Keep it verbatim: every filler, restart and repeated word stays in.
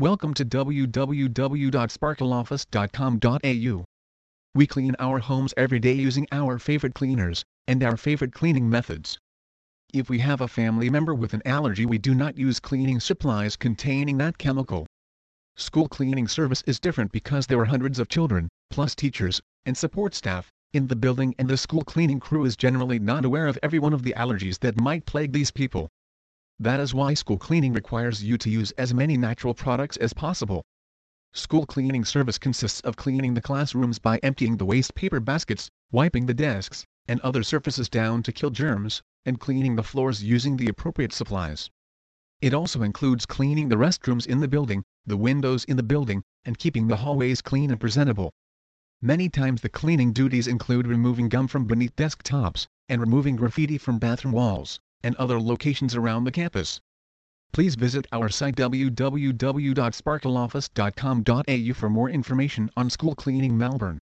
Welcome to w w w dot sparkle office dot com dot a u. We clean our homes every day using our favorite cleaners, and our favorite cleaning methods. If we have a family member with an allergy, we do not use cleaning supplies containing that chemical. School cleaning service is different because there are hundreds of children, plus teachers, and support staff, in the building, and the school cleaning crew is generally not aware of every one of the allergies that might plague these people. That is why school cleaning requires you to use as many natural products as possible. School cleaning service consists of cleaning the classrooms by emptying the waste paper baskets, wiping the desks, and other surfaces down to kill germs, and cleaning the floors using the appropriate supplies. It also includes cleaning the restrooms in the building, the windows in the building, and keeping the hallways clean and presentable. Many times the cleaning duties include removing gum from beneath desktops, and removing graffiti from bathroom walls, and other locations around the campus. Please visit our site w w w dot sparkle office dot com dot a u for more information on school cleaning Melbourne.